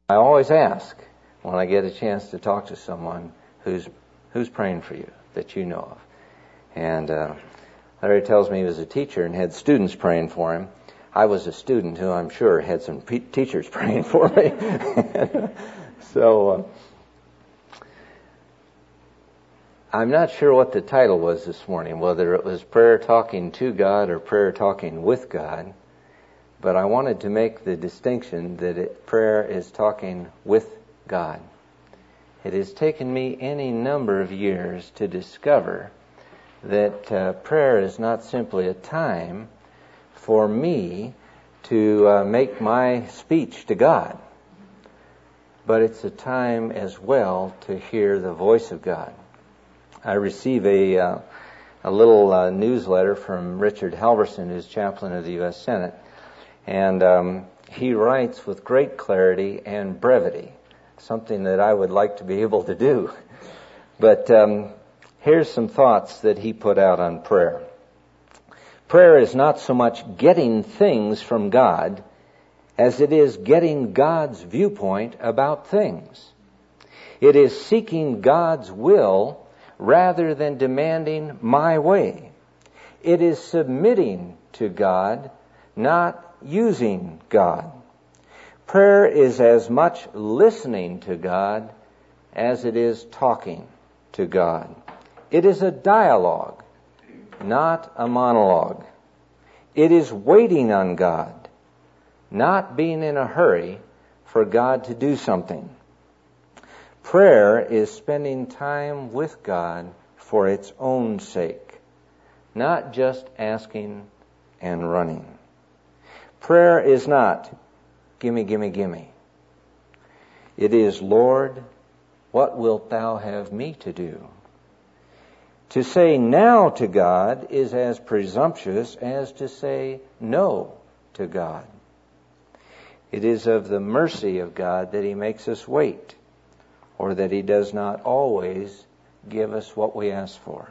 I always ask when I get a chance to talk to someone who's praying for you that you know of. And Larry tells me he was a teacher and had students praying for him. I was a student who I'm sure had some teachers praying for me. So I'm not sure what the title was this morning, whether it was prayer talking to God or prayer talking with God. But I wanted to make the distinction that prayer is talking with God. It has taken me any number of years to discover that prayer is not simply a time for me to make my speech to God, but it's a time as well to hear the voice of God. I receive a little newsletter from Richard Halverson, who's chaplain of the U.S. Senate, and he writes with great clarity and brevity, something that I would like to be able to do. But here's some thoughts that he put out on prayer. Prayer is not so much getting things from God as it is getting God's viewpoint about things. It is seeking God's will rather than demanding my way. It is submitting to God, not using God. Prayer is as much listening to God as it is talking to God. It is a dialogue, not a monologue. It is waiting on God, not being in a hurry for God to do something. Prayer is spending time with God for its own sake, not just asking and running. Prayer is not, gimme, gimme, gimme. It is, Lord, what wilt thou have me to do? To say now to God is as presumptuous as to say no to God. It is of the mercy of God that He makes us wait, or that He does not always give us what we ask for.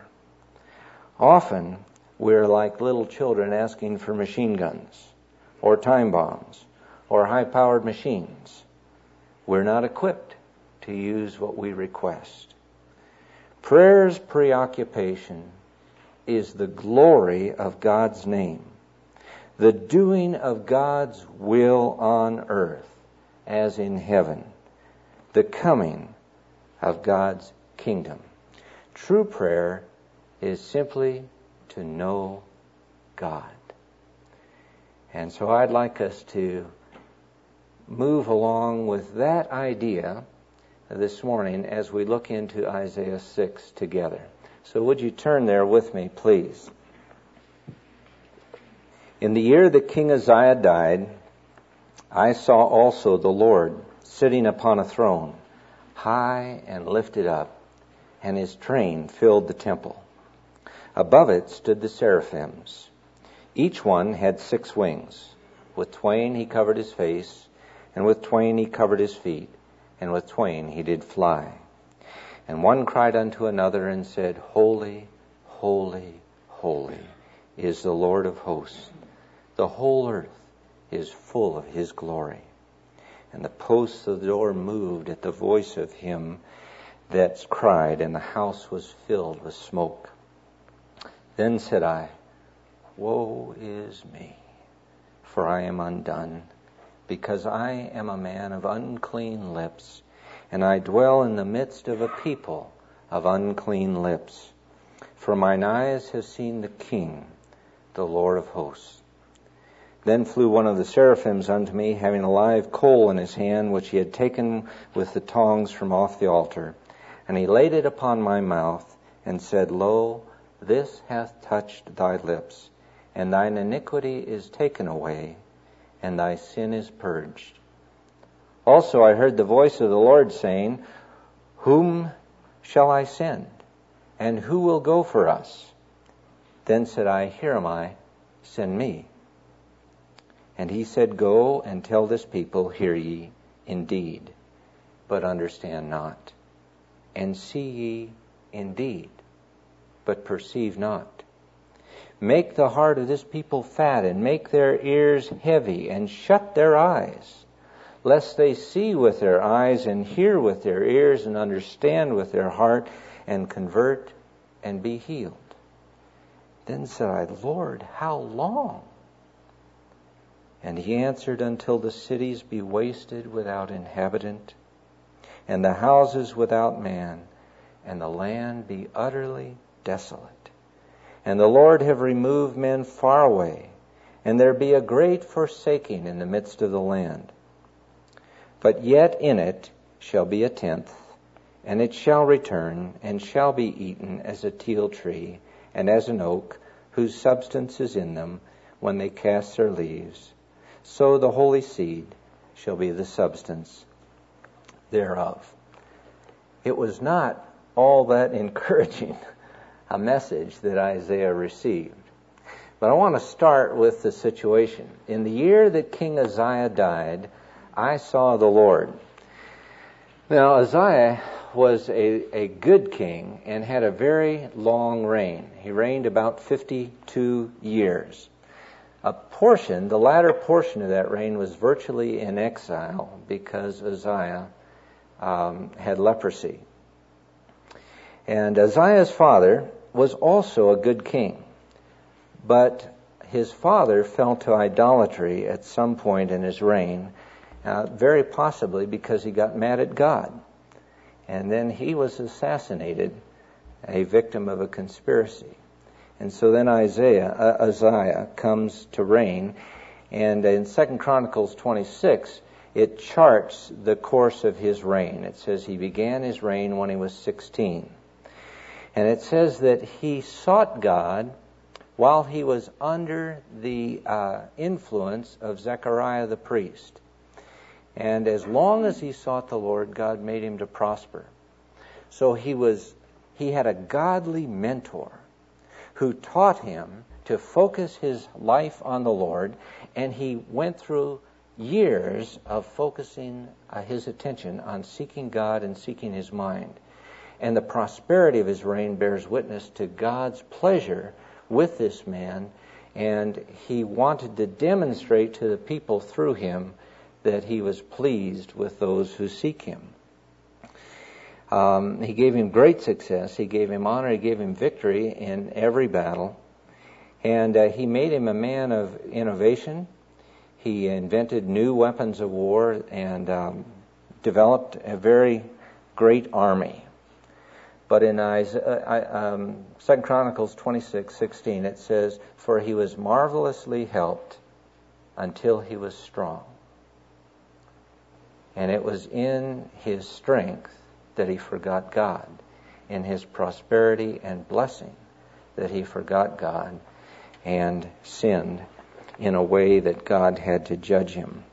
Often, we're like little children asking for machine guns, or time bombs, or high-powered machines. We're not equipped to use what we request. Prayer's preoccupation is the glory of God's name, the doing of God's will on earth as in heaven, the coming of God's kingdom. True prayer is simply to know God. And so I'd like us to move along with that idea this morning as we look into Isaiah 6 together. So would you turn there with me, please? In the year that King Uzziah died, I saw also the Lord sitting upon a throne, high and lifted up, and His train filled the temple. Above it stood the seraphims. Each one had 6 wings. With twain He covered His face, and with twain He covered His feet, and with twain He did fly. And one cried unto another and said, Holy, holy, holy is the Lord of hosts. The whole earth is full of His glory. And the posts of the door moved at the voice of Him that cried, and the house was filled with smoke. Then said I, Woe is me, for I am undone, because I am a man of unclean lips, and I dwell in the midst of a people of unclean lips. For mine eyes have seen the King, the Lord of hosts. Then flew one of the seraphims unto me, having a live coal in his hand, which he had taken with the tongs from off the altar. And he laid it upon my mouth, and said, Lo, this hath touched thy lips, and thine iniquity is taken away, and thy sin is purged. Also I heard the voice of the Lord saying, Whom shall I send? And who will go for us? Then said I, Here am I, send me. And He said, Go and tell this people, Hear ye indeed, but understand not. And see ye indeed, but perceive not. Make the heart of this people fat, and make their ears heavy, and shut their eyes, lest they see with their eyes and hear with their ears and understand with their heart and convert and be healed. Then said I, Lord, how long? And he answered, until the cities be wasted without inhabitant, and the houses without man, and the land be utterly desolate. And the Lord have removed men far away, and there be a great forsaking in the midst of the land. But yet in it shall be a tenth, and it shall return, and shall be eaten as a teil tree, and as an oak, whose substance is in them, when they cast their leaves. So the holy seed shall be the substance thereof. It was not all that encouraging a message that Isaiah received. But I want to start with the situation. In the year that King Uzziah died, I saw the Lord. Now, Uzziah was a good king and had a very long reign. He reigned about 52 years. The latter portion of that reign was virtually in exile because Uzziah had leprosy. And Uzziah's father was also a good king, but his father fell to idolatry at some point in his reign, very possibly because he got mad at God. And then he was assassinated, a victim of a conspiracy. And so then Uzziah comes to reign, and in 2 Chronicles 26, it charts the course of his reign. It says he began his reign when he was 16. And it says that he sought God while he was under the influence of Zechariah the priest. And as long as he sought the Lord, God made him to prosper. So he had a godly mentor who taught him to focus his life on the Lord, and he went through years of focusing his attention on seeking God and seeking his mind. And the prosperity of his reign bears witness to God's pleasure with this man, and he wanted to demonstrate to the people through him that he was pleased with those who seek him. He gave him great success. He gave him honor. He gave him victory in every battle. And he made him a man of innovation. He invented new weapons of war and developed a very great army. But in 2 Chronicles 26:16, it says, "For he was marvelously helped until he was strong." And it was in his strength that he forgot God, in his prosperity and blessing that he forgot God and sinned in a way that God had to judge him.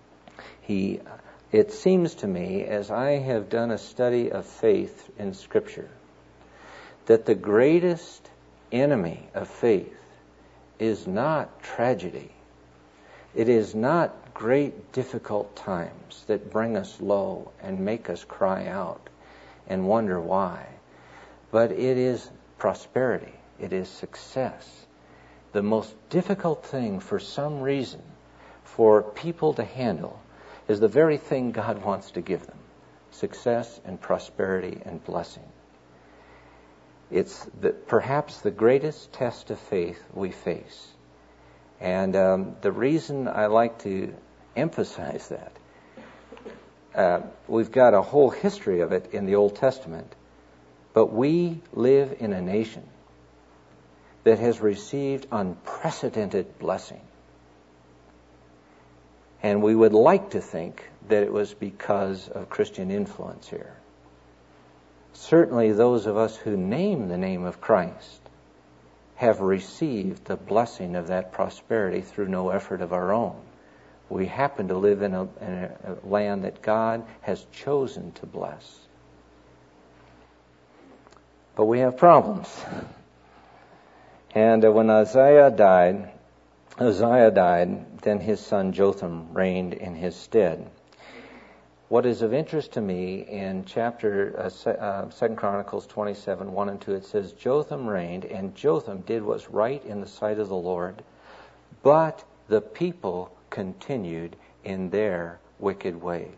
It seems to me, as I have done a study of faith in Scripture, that the greatest enemy of faith is not tragedy. It is not great difficult times that bring us low and make us cry out and wonder why. But it is prosperity. It is success. The most difficult thing for some reason for people to handle is the very thing God wants to give them: success and prosperity and blessing. It's perhaps the greatest test of faith we face. And the reason I like to emphasize that, we've got a whole history of it in the Old Testament, but we live in a nation that has received unprecedented blessing. And we would like to think that it was because of Christian influence here. Certainly those of us who name the name of Christ have received the blessing of that prosperity through no effort of our own. We happen to live in a land that God has chosen to bless. But we have problems. And when Uzziah died, then his son Jotham reigned in his stead. What is of interest to me in chapter 2 Chronicles 27, 1 and 2, it says, Jotham reigned, and Jotham did what's right in the sight of the Lord, but the people continued in their wicked ways.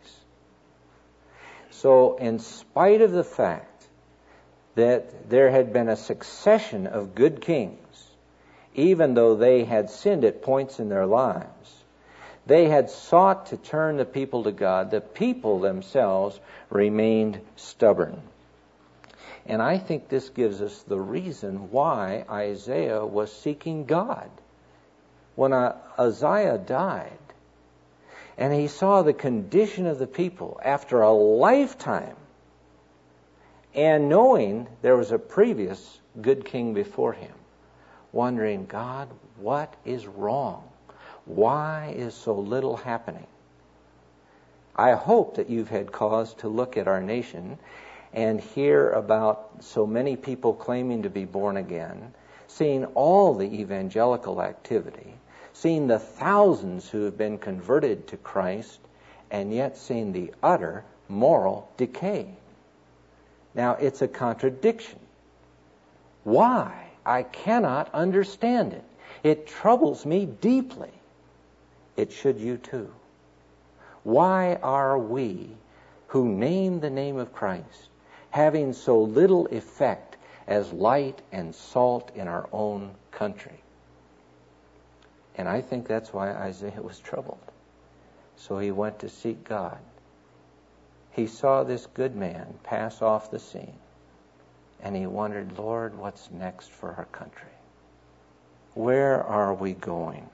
So in spite of the fact that there had been a succession of good kings, even though they had sinned at points in their lives, they had sought to turn the people to God. The people themselves remained stubborn. And I think this gives us the reason why Isaiah was seeking God. When Uzziah died, and he saw the condition of the people after a lifetime, and knowing there was a previous good king before him, wondering, God, what is wrong? Why is so little happening? I hope that you've had cause to look at our nation and hear about so many people claiming to be born again, seeing all the evangelical activity, seeing the thousands who have been converted to Christ, and yet seeing the utter moral decay. Now, it's a contradiction. Why? I cannot understand it. It troubles me deeply. It should you too. Why are we, who name the name of Christ, having so little effect as light and salt in our own country? And I think that's why Isaiah was troubled. So he went to seek God. He saw this good man pass off the scene, and he wondered, Lord, what's next for our country? Where are we going?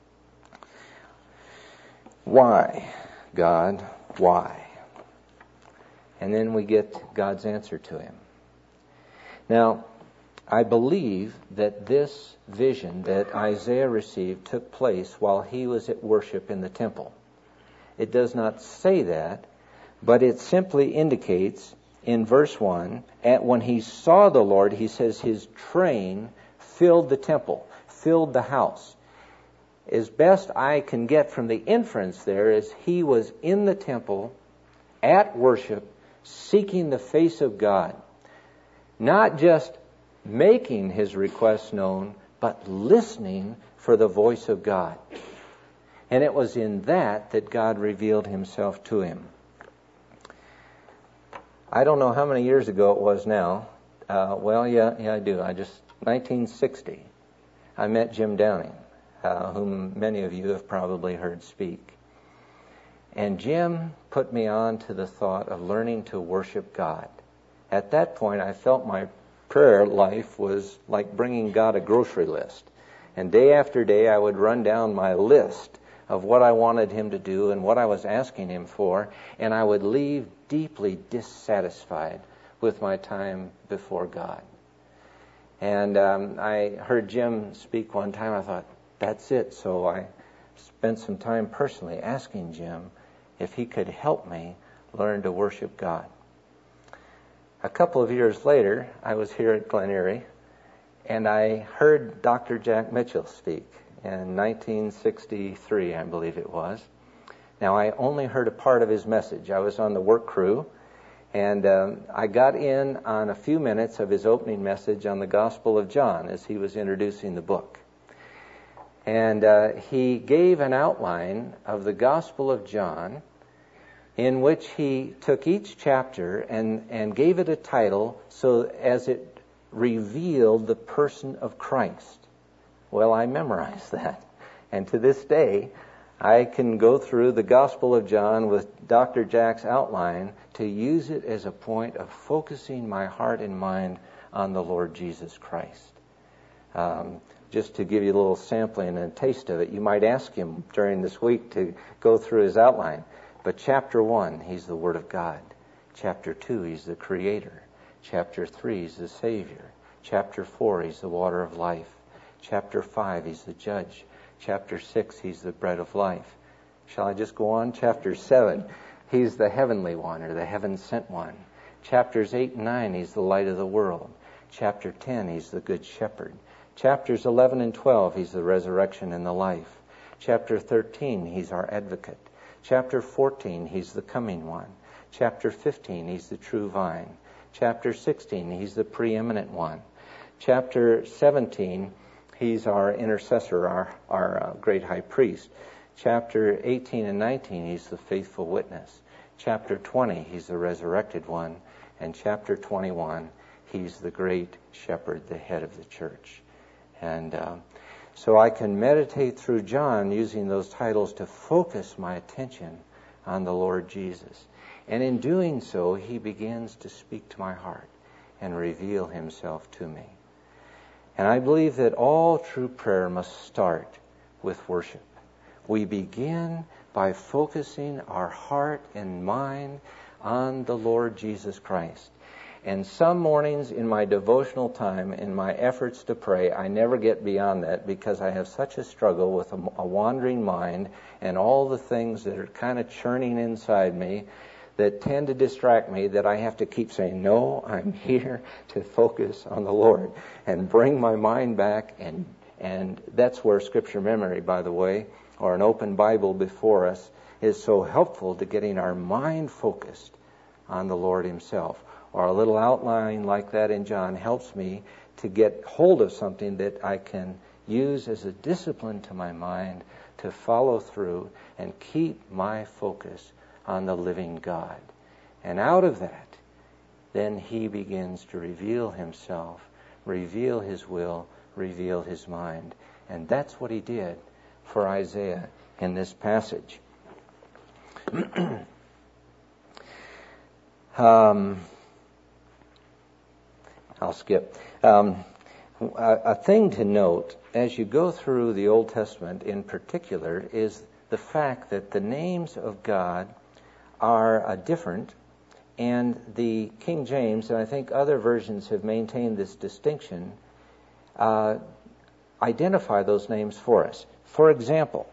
Why, God, why? And then we get God's answer to him. Now, I believe that this vision that Isaiah received took place while he was at worship in the temple. It does not say that, but it simply indicates in verse 1, when he saw the Lord, he says his train filled the temple, filled the house. As best I can get from the inference there is he was in the temple at worship, seeking the face of God. Not just making his requests known, but listening for the voice of God. And it was in that God revealed himself to him. I don't know how many years ago it was now. Yeah, I do. 1960, I met Jim Downing, whom many of you have probably heard speak. And Jim put me on to the thought of learning to worship God. At that point, I felt my prayer life was like bringing God a grocery list. And day after day, I would run down my list of what I wanted him to do and what I was asking him for, and I would leave deeply dissatisfied with my time before God. And I heard Jim speak one time. I thought, that's it. So I spent some time personally asking Jim if he could help me learn to worship God. A couple of years later, I was here at Glen Erie, and I heard Dr. Jack Mitchell speak in 1963, I believe it was. Now, I only heard a part of his message. I was on the work crew, and I got in on a few minutes of his opening message on the Gospel of John as he was introducing the book. And he gave an outline of the Gospel of John in which he took each chapter and gave it a title so as it revealed the person of Christ. Well, I memorized that. And to this day, I can go through the Gospel of John with Dr. Jack's outline to use it as a point of focusing my heart and mind on the Lord Jesus Christ. Just to give you a little sampling and a taste of it, you might ask him during this week to go through his outline. But chapter 1, he's the Word of God. Chapter 2, he's the Creator. Chapter 3, he's the Savior. Chapter 4, he's the water of life. Chapter 5, he's the Judge. Chapter 6, he's the bread of life. Shall I just go on? Chapter 7, he's the heavenly one, or the heaven-sent one. Chapters 8 and 9, he's the light of the world. Chapter 10, he's the good shepherd. Chapters 11 and 12, he's the resurrection and the life. Chapter 13, he's our advocate. Chapter 14, he's the coming one. Chapter 15, he's the true vine. Chapter 16, he's the preeminent one. Chapter 17, he's our intercessor, our great high priest. Chapter 18 and 19, he's the faithful witness. Chapter 20, he's the resurrected one. And chapter 21, he's the great shepherd, the head of the church. And so I can meditate through John using those titles to focus my attention on the Lord Jesus. And in doing so, he begins to speak to my heart and reveal himself to me. And I believe that all true prayer must start with worship. We begin by focusing our heart and mind on the Lord Jesus Christ. And some mornings in my devotional time, in my efforts to pray, I never get beyond that because I have such a struggle with a wandering mind and all the things that are kind of churning inside me that tend to distract me, that I have to keep saying, no, I'm here to focus on the Lord and bring my mind back. And that's where Scripture memory, by the way, or an open Bible before us, is so helpful to getting our mind focused on the Lord himself. Or a little outline like that in John helps me to get hold of something that I can use as a discipline to my mind to follow through and keep my focus on the living God. And out of that, then he begins to reveal himself, reveal his will, reveal his mind. And that's what he did for Isaiah in this passage. I'll skip. A thing to note as you go through the Old Testament in particular is the fact that the names of God are different, and the King James, and I think other versions have maintained this distinction, identify those names for us. For example,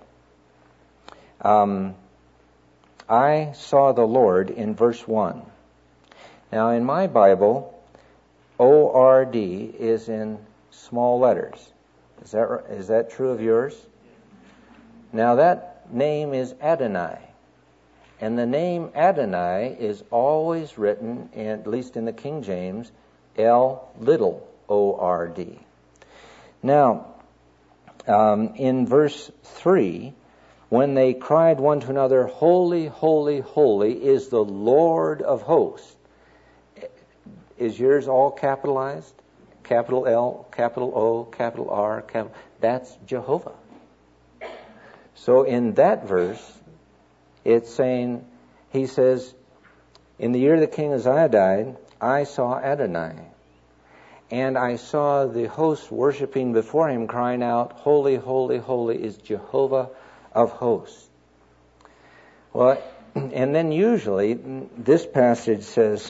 I saw the Lord in verse 1. Now in my Bible, O-R-D is in small letters. Is that true of yours? Now that name is Adonai. And the name Adonai is always written, at least in the King James, L little O-R-D. Now, in verse 3, when they cried one to another, holy, holy, holy is the Lord of hosts. Is yours all capitalized? Capital L, capital O, capital R, capital... That's Jehovah. So in that verse, it's saying, he says, in the year that King Uzziah died, I saw Adonai. And I saw the host worshiping before him, crying out, holy, holy, holy is Jehovah of hosts. Well, and then usually, this passage says,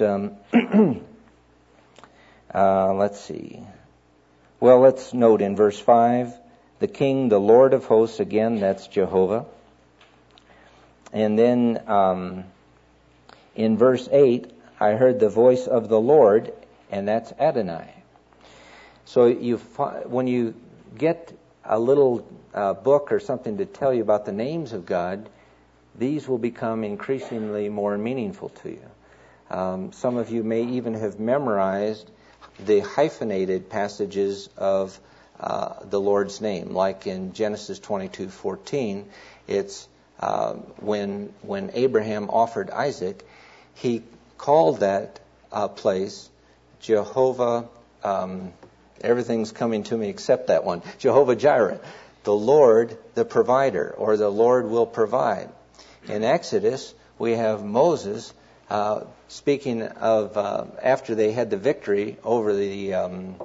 let's see. Well, let's note in verse 5, the King, the Lord of hosts, again, that's Jehovah. And then in verse 8, I heard the voice of the Lord, and that's Adonai. So when you get a little book or something to tell you about the names of God, these will become increasingly more meaningful to you. Some of you may even have memorized the hyphenated passages of the Lord's name, like in Genesis 22:14. It's when Abraham offered Isaac, he called that place Jehovah. Everything's coming to me except that one. Jehovah Jireh, the Lord, the provider, or the Lord will provide. In Exodus, we have Moses speaking of after they had the victory over the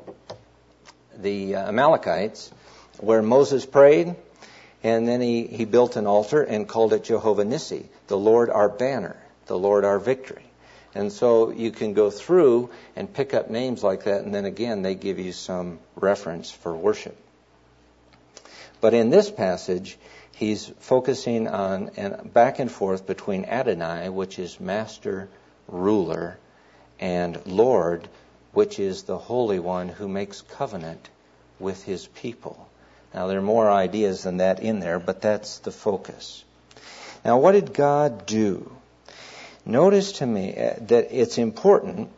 Amalekites, where Moses prayed, and then he built an altar and called it Jehovah Nissi, the Lord our banner, the Lord our victory. And so you can go through and pick up names like that, and then again they give you some reference for worship. But in this passage, he's focusing on and back and forth between Adonai, which is master, ruler, and Lord, which is the Holy One who makes covenant with his people. Now, there are more ideas than that in there, but that's the focus. Now, what did God do? Notice to me that it's important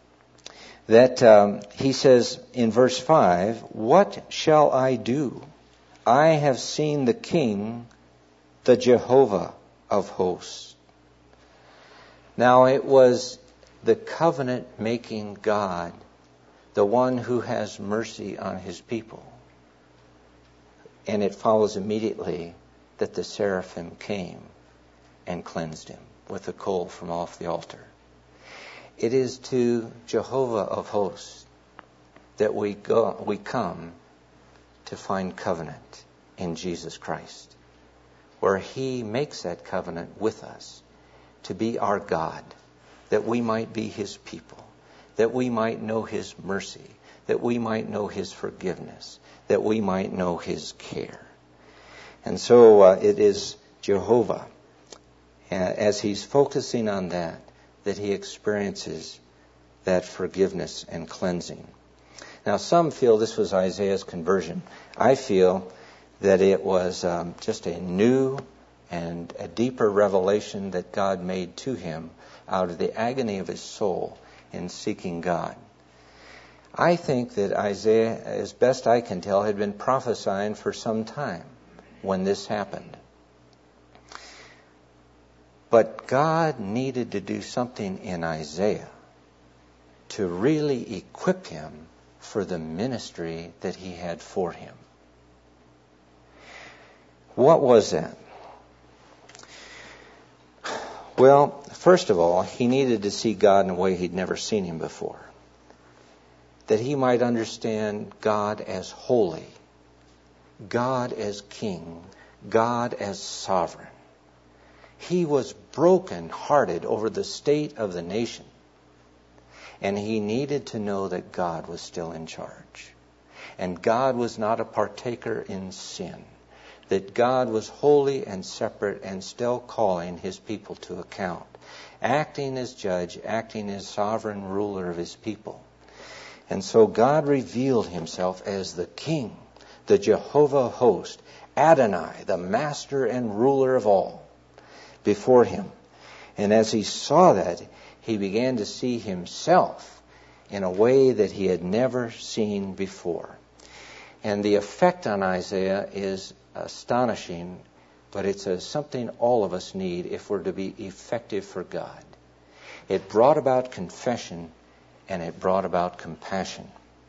that he says in verse 5, what shall I do? I have seen the King, the Jehovah of hosts. Now it was the covenant-making God, the one who has mercy on his people. And it follows immediately that the seraphim came and cleansed him with the coal from off the altar. It is to Jehovah of hosts that we come to find covenant in Jesus Christ, where he makes that covenant with us to be our God, that we might be his people, that we might know his mercy, that we might know his forgiveness, that we might know his care. And so it is Jehovah, as he's focusing on that he experiences that forgiveness and cleansing. Now, some feel this was Isaiah's conversion. I feel that it was just a new and a deeper revelation that God made to him out of the agony of his soul in seeking God. I think that Isaiah, as best I can tell, had been prophesying for some time when this happened. But God needed to do something in Isaiah to really equip him for the ministry that he had for him. What was that? Well, first of all, he needed to see God in a way he'd never seen him before. That he might understand God as holy, God as king, God as sovereign. He was broken-hearted over the state of the nation. And he needed to know that God was still in charge. And God was not a partaker in sin. That God was holy and separate and still calling his people to account. Acting as judge, acting as sovereign ruler of his people. And so God revealed himself as the king, the Jehovah of hosts, Adonai, the master and ruler of all, before him. And as he saw that, he began to see himself in a way that he had never seen before. And the effect on Isaiah is astonishing, but it's something all of us need if we're to be effective for God. It brought about confession, and it brought about compassion.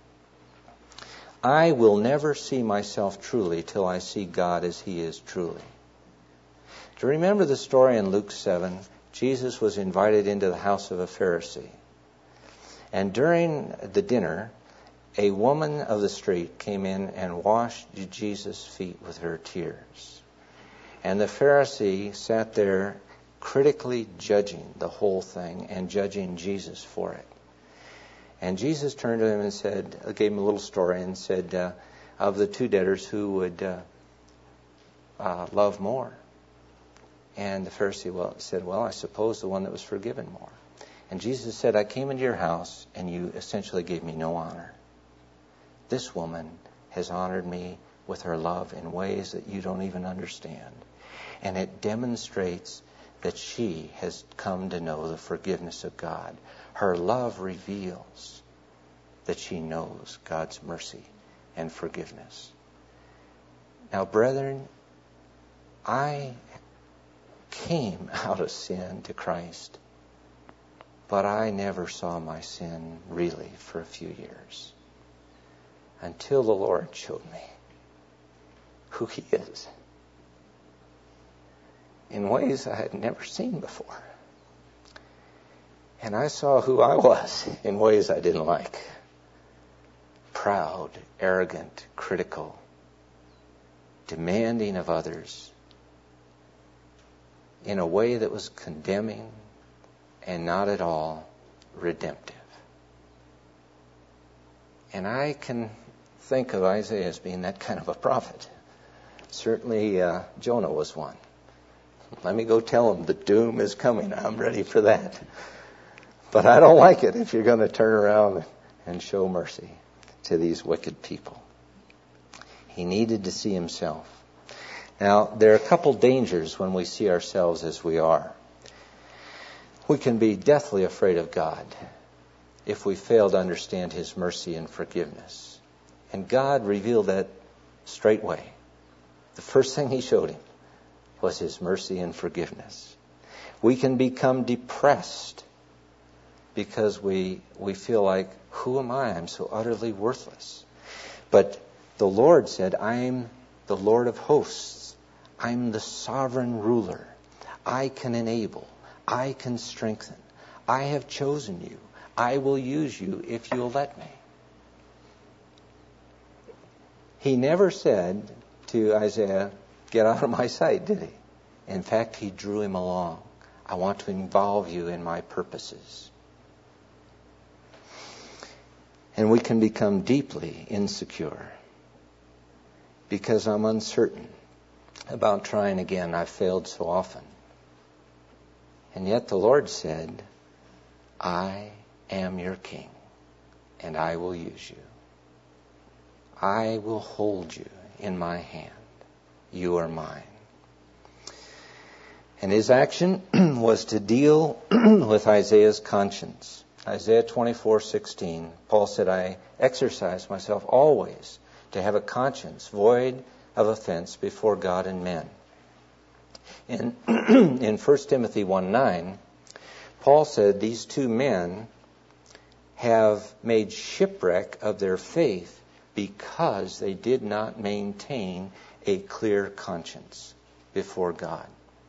I will never see myself truly till I see God as he is truly. Do you remember the story in Luke 7? Jesus was invited into the house of a Pharisee. And during the dinner, a woman of the street came in and washed Jesus' feet with her tears. And the Pharisee sat there critically judging the whole thing and judging Jesus for it. And Jesus turned to him and said, gave him a little story and said, of the two debtors, who would love more? And the Pharisee said, well, I suppose the one that was forgiven more. And Jesus said, I came into your house and you essentially gave me no honor. This woman has honored me with her love in ways that you don't even understand. And it demonstrates that she has come to know the forgiveness of God. Her love reveals that she knows God's mercy and forgiveness. Now, brethren, I came out of sin to Christ, but I never saw my sin really for a few years until the Lord showed me who he is in ways I had never seen before. And I saw who I was in ways I didn't like. Proud, arrogant, critical, demanding of others, in a way that was condemning and not at all redemptive. And I can think of Isaiah as being that kind of a prophet. Certainly Jonah was one. Let me go tell him the doom is coming. I'm ready for that. But I don't like it if you're going to turn around and show mercy to these wicked people. He needed to see himself. Now, there are a couple dangers when we see ourselves as we are. We can be deathly afraid of God if we fail to understand his mercy and forgiveness. And God revealed that straightway. The first thing he showed him was His mercy and forgiveness. We can become depressed because we feel like, who am I? I'm so utterly worthless. But the Lord said, I'm the Lord of hosts. I'm the sovereign ruler. I can enable. I can strengthen. I have chosen you. I will use you if you'll let me. He never said to Isaiah, get out of my sight, did he? In fact, he drew him along. I want to involve you in my purposes. And we can become deeply insecure because I'm uncertain about trying again. I've failed so often. And yet the Lord said, I am your king, and I will use you. I will hold you in my hand. You are mine. And his action was to deal with Isaiah's conscience. Isaiah 24:16, Paul said, I exercise myself always to have a conscience void of offense before God and men. In 1 Timothy 1:9, Paul said these two men have made shipwreck of their faith because they did not maintain a clear conscience before God.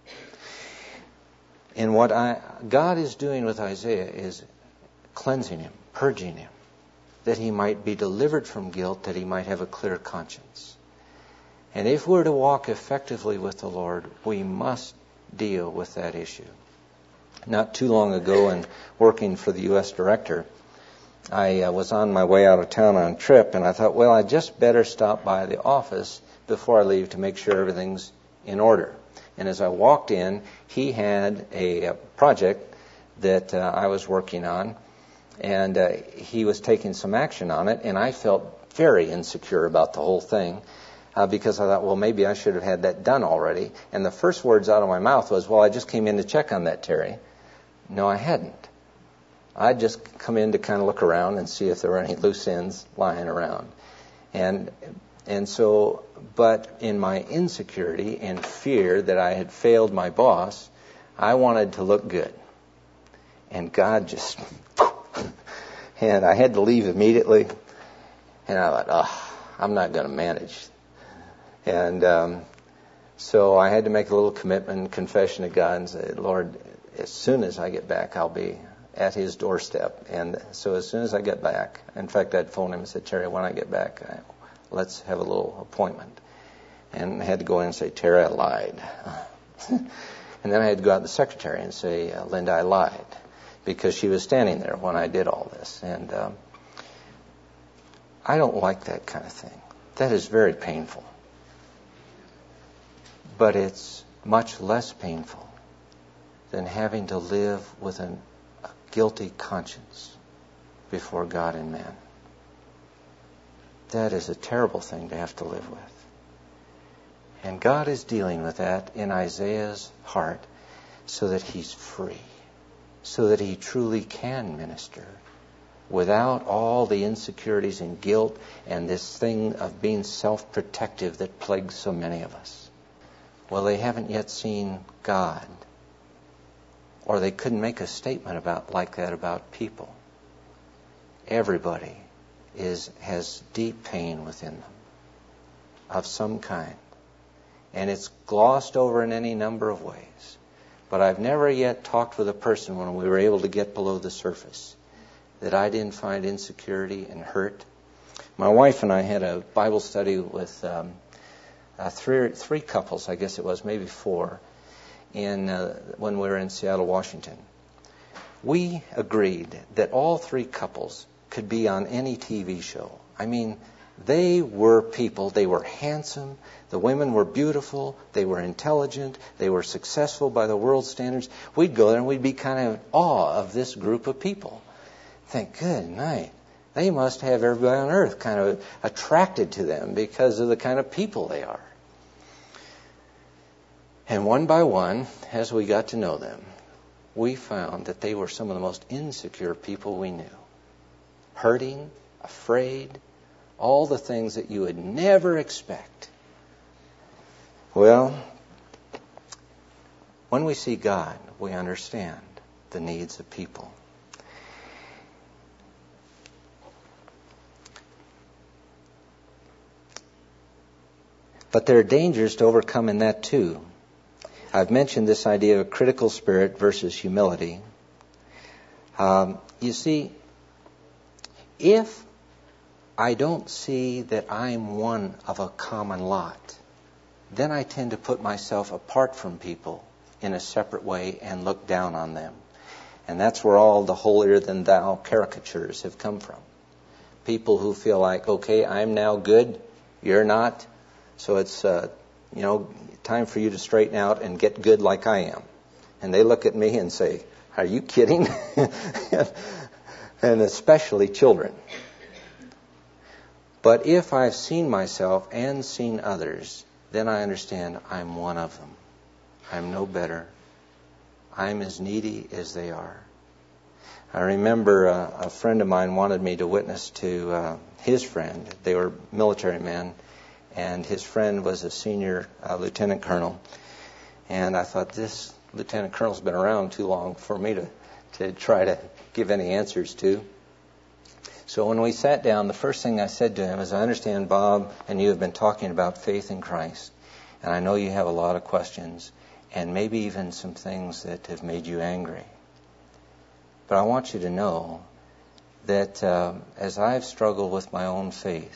And what God is doing with Isaiah is cleansing him, purging him, that he might be delivered from guilt, that he might have a clear conscience. And if we're to walk effectively with the Lord, we must deal with that issue. Not too long ago, in working for the U.S. director, I was on my way out of town on a trip, and I thought, well, I just better stop by the office before I leave to make sure everything's in order. And as I walked in, he had a project that I was working on, and he was taking some action on it, and I felt very insecure about the whole thing because I thought, well, maybe I should have had that done already. And the first words out of my mouth was, well, I just came in to check on that, Terry. No, I hadn't. I'd just come in to kind of look around and see if there were any loose ends lying around. And so, but in my insecurity and fear that I had failed my boss, I wanted to look good. And God just, and I had to leave immediately. And I thought, I'm not going to manage. And so I had to make a little commitment, confession to God, and say, Lord, as soon as I get back, I'll be at his doorstep. And so as soon as I get back, in fact, I'd phone him and said, Terry, when I get back, let's have a little appointment. And I had to go in and say, Terry, I lied. And then I had to go out to the secretary and say, Linda, I lied. Because she was standing there when I did all this. And I don't like that kind of thing. That is very painful. But it's much less painful than having to live with a guilty conscience before God and man. That is a terrible thing to have to live with. And God is dealing with that in Isaiah's heart so that he's free, so that he truly can minister without all the insecurities and guilt and this thing of being self-protective that plagues so many of us. Well, they haven't yet seen God, or they couldn't make a statement like that about people. Everybody has deep pain within them of some kind, and it's glossed over in any number of ways. But I've never yet talked with a person when we were able to get below the surface that I didn't find insecurity and hurt. My wife and I had a Bible study with three couples, I guess it was, maybe four, when we were in Seattle, Washington. We agreed that all three couples could be on any TV show. I mean, they were people. They were handsome. The women were beautiful. They were intelligent. They were successful by the world standards. We'd go there and we'd be kind of in awe of this group of people. Think, good night. They must have everybody on earth kind of attracted to them because of the kind of people they are. And one by one, as we got to know them, we found that they were some of the most insecure people we knew. Hurting, afraid, all the things that you would never expect. Well, When we see God, we understand the needs of people. But there are dangers to overcome in that too. I've mentioned this idea of a critical spirit versus humility. You see, if I don't see that I'm one of a common lot, then I tend to put myself apart from people in a separate way and look down on them. And that's where all the holier-than-thou caricatures have come from. People who feel like, okay, I'm now good, you're not, so it's time for you to straighten out and get good like I am. And they look at me and say, are you kidding? And especially children. But if I've seen myself and seen others, then I understand I'm one of them. I'm no better. I'm as needy as they are. I remember a friend of mine wanted me to witness to his friend. They were military men, and his friend was a senior lieutenant colonel. And I thought, this lieutenant colonel's been around too long for me to try to give any answers to. So when we sat down, the first thing I said to him is, I understand, Bob, and you have been talking about faith in Christ, and I know you have a lot of questions, and maybe even some things that have made you angry. But I want you to know that as I've struggled with my own faith,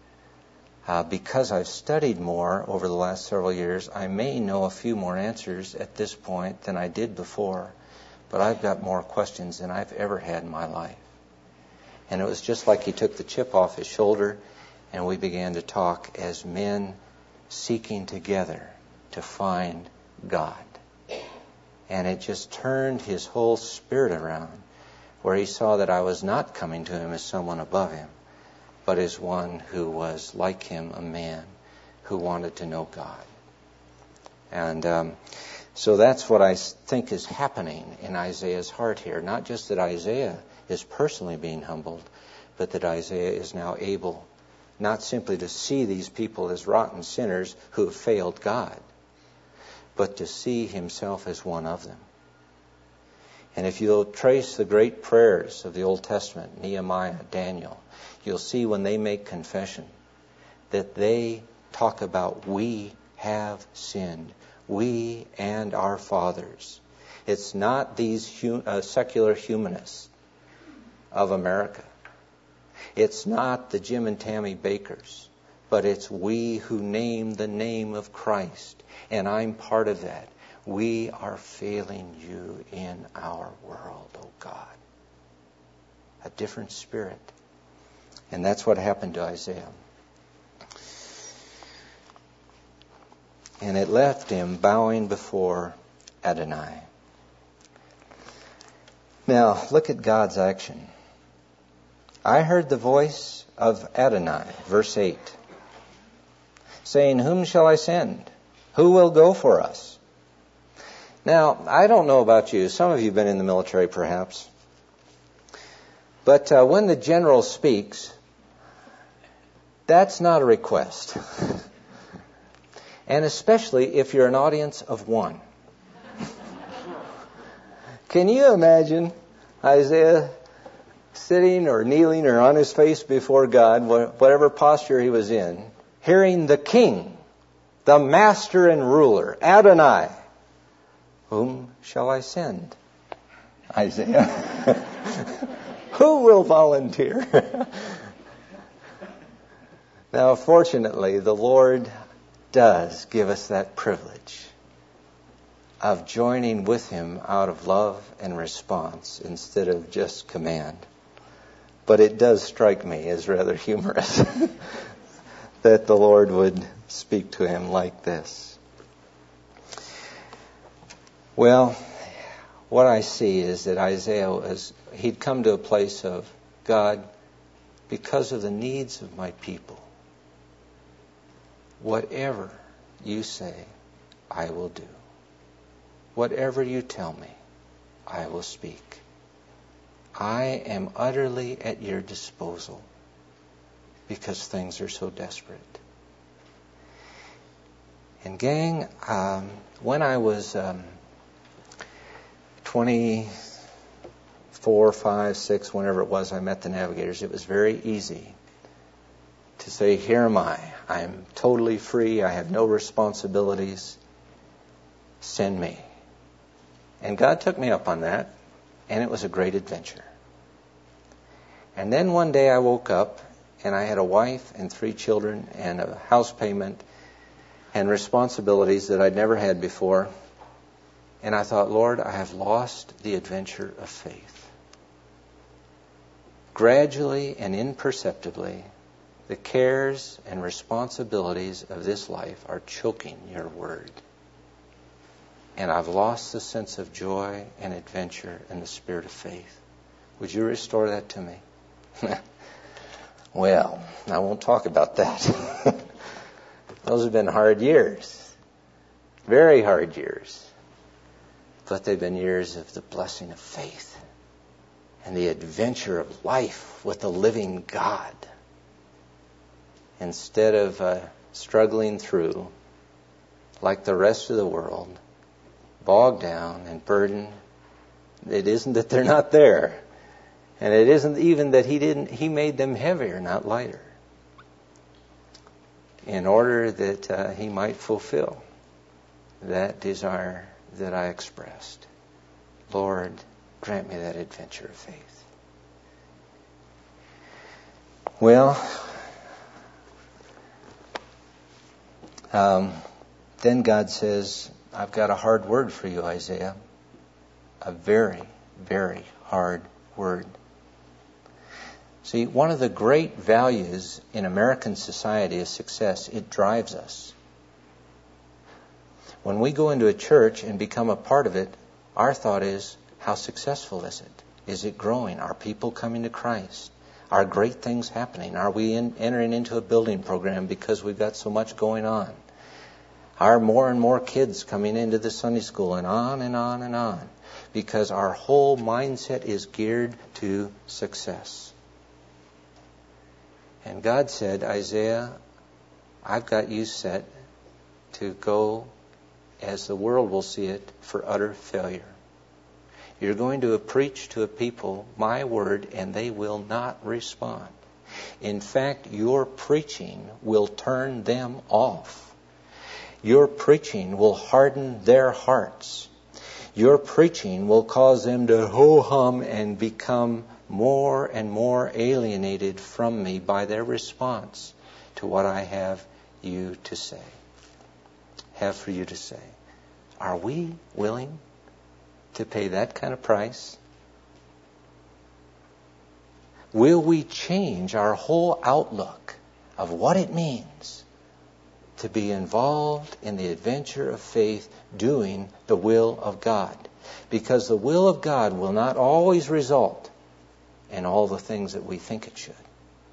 because I've studied more over the last several years, I may know a few more answers at this point than I did before, but I've got more questions than I've ever had in my life. And it was just like he took the chip off his shoulder, and we began to talk as men seeking together to find God. And it just turned his whole spirit around, where he saw that I was not coming to him as someone above him, but as one who was like him, a man who wanted to know God. And so that's what I think is happening in Isaiah's heart here. Not just that Isaiah is personally being humbled, but that Isaiah is now able not simply to see these people as rotten sinners who have failed God, but to see himself as one of them. And if you'll trace the great prayers of the Old Testament, Nehemiah, Daniel, you'll see when they make confession that they talk about, we have sinned, we and our fathers. It's not these secular humanists of America. It's not the Jim and Tammy Bakers, but it's we who name the name of Christ, and I'm part of that. We are failing you in our world, oh God. A different spirit. And that's what happened to Isaiah. And it left him bowing before Adonai. Now, look at God's action. I heard the voice of Adonai, verse 8, saying, whom shall I send? Who will go for us? Now, I don't know about you. Some of you have been in the military, perhaps. But when the general speaks, that's not a request. And especially if you're an audience of one. Can you imagine Isaiah sitting or kneeling or on his face before God, whatever posture he was in, hearing the king, the master and ruler, Adonai, whom shall I send? Isaiah. Who will volunteer? Now, fortunately, the Lord does give us that privilege of joining with him out of love and response instead of just command. But it does strike me as rather humorous that the Lord would speak to him like this. Well, what I see is that Isaiah, he'd come to a place of, God, because of the needs of my people, whatever you say, I will do. Whatever you tell me, I will speak. I am utterly at your disposal because things are so desperate. And gang, when I was 24, 5, 6, whenever it was I met the Navigators, it was very easy to say, here am I. I'm totally free. I have no responsibilities. Send me. And God took me up on that, and it was a great adventure. And then one day I woke up, and I had a wife and 3 children and a house payment and responsibilities that I'd never had before. And I thought, Lord, I have lost the adventure of faith. Gradually and imperceptibly, the cares and responsibilities of this life are choking your word. And I've lost the sense of joy and adventure and the spirit of faith. Would you restore that to me? Well, I won't talk about that. Those have been hard years. Very hard years. But they've been years of the blessing of faith and the adventure of life with the living God. Instead of struggling through like the rest of the world, bogged down and burdened. It isn't that they're not there. And it isn't even that he made them heavier, not lighter, in order that he might fulfill that desire that I expressed. Lord, grant me that adventure of faith. Well, then God says, I've got a hard word for you, Isaiah. A very, very hard word. See, one of the great values in American society is success. It drives us. When we go into a church and become a part of it, our thought is, how successful is it? Is it growing? Are people coming to Christ? Are great things happening? Are we entering into a building program because we've got so much going on? Are more and more kids coming into the Sunday school, and on and on and on? Because our whole mindset is geared to success. And God said, Isaiah, I've got you set to go, as the world will see it, for utter failure. You're going to preach to a people my word, and they will not respond. In fact, your preaching will turn them off. Your preaching will harden their hearts. Your preaching will cause them to ho-hum and become more and more alienated from me by their response to what I have you to say. Have for you to say. Are we willing to pay that kind of price? Will we change our whole outlook of what it means to be involved in the adventure of faith, doing the will of God? Because the will of God will not always result in all the things that we think it should.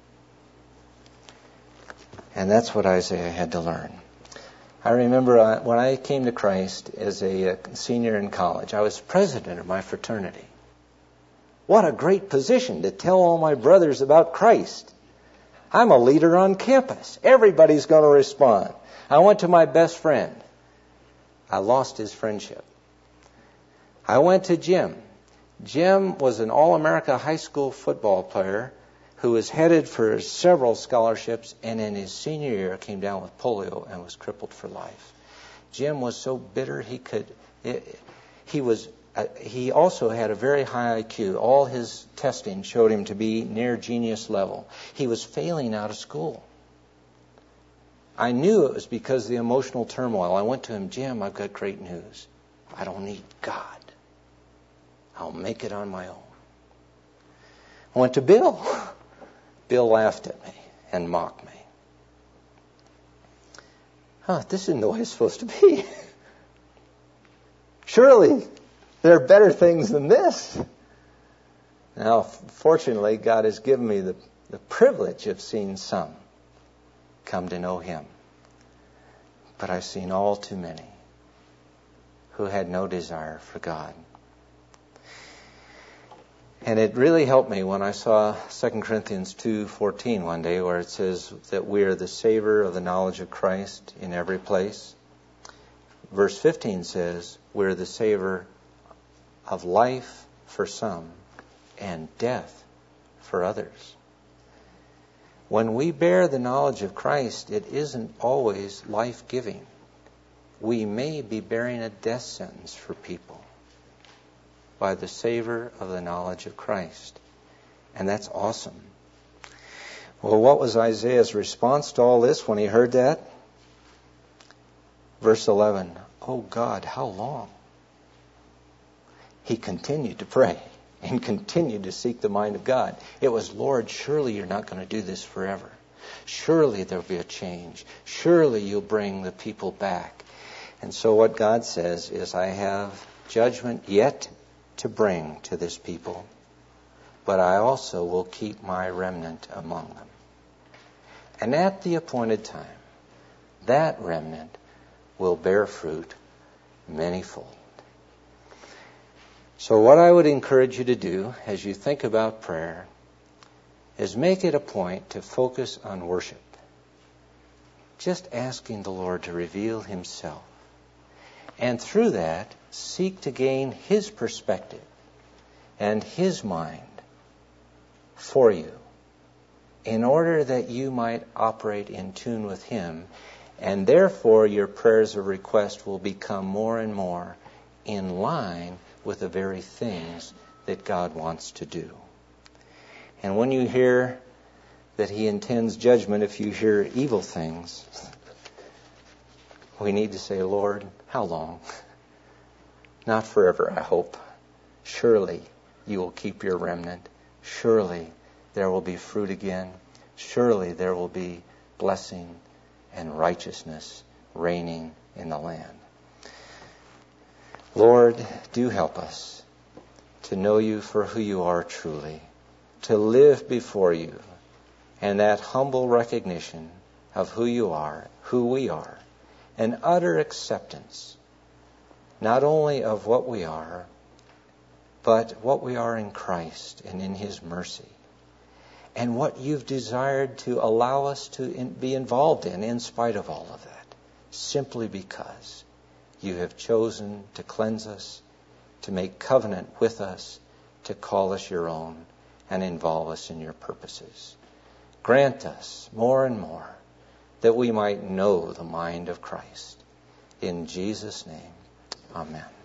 And that's what Isaiah had to learn. I remember when I came to Christ as a senior in college, I was president of my fraternity. What a great position to tell all my brothers about Christ. I'm a leader on campus. Everybody's going to respond. I went to my best friend. I lost his friendship. I went to Jim. Jim was an All-America high school football player who was headed for several scholarships, and in his senior year came down with polio and was crippled for life. Jim was so bitter he also had a very high IQ. All his testing showed him to be near genius level. He was failing out of school. I knew it was because of the emotional turmoil. I went to him, Jim, I've got great news. I don't need God. I'll make it on my own. I went to Bill. Bill laughed at me and mocked me. This isn't the way it's supposed to be. Surely there are better things than this. Now, fortunately, God has given me the privilege of seeing some come to know Him. But I've seen all too many who had no desire for God. And it really helped me when I saw 2 Corinthians 2:14 one day, where it says that we are the savor of the knowledge of Christ in every place. Verse 15 says we're the savor of life for some and death for others. When we bear the knowledge of Christ, it isn't always life-giving. We may be bearing a death sentence for people by the savor of the knowledge of Christ. And that's awesome. Well, what was Isaiah's response to all this when he heard that? Verse 11, "Oh God, how long?" He continued to pray and continued to seek the mind of God. It was, "Lord, surely you're not going to do this forever. Surely there'll be a change. Surely you'll bring the people back." And so what God says is, "I have judgment yet to bring to this people, but I also will keep my remnant among them. And at the appointed time, that remnant will bear fruit manyfold." So what I would encourage you to do as you think about prayer is make it a point to focus on worship. Just asking the Lord to reveal Himself. And through that, seek to gain His perspective and His mind for you in order that you might operate in tune with Him, and therefore your prayers of request will become more and more in line with the very things that God wants to do. And when you hear that He intends judgment if you hear evil things, we need to say, "Lord, how long? Not forever, I hope. Surely you will keep your remnant. Surely there will be fruit again. Surely there will be blessing and righteousness reigning in the land." Lord, do help us to know You for who You are truly, to live before You, and that humble recognition of who You are, who we are, an utter acceptance not only of what we are, but what we are in Christ and in His mercy, and what You've desired to allow us to be involved in spite of all of that, simply because You have chosen to cleanse us, to make covenant with us, to call us Your own, and involve us in Your purposes. Grant us more and more that we might know the mind of Christ. In Jesus' name, amen.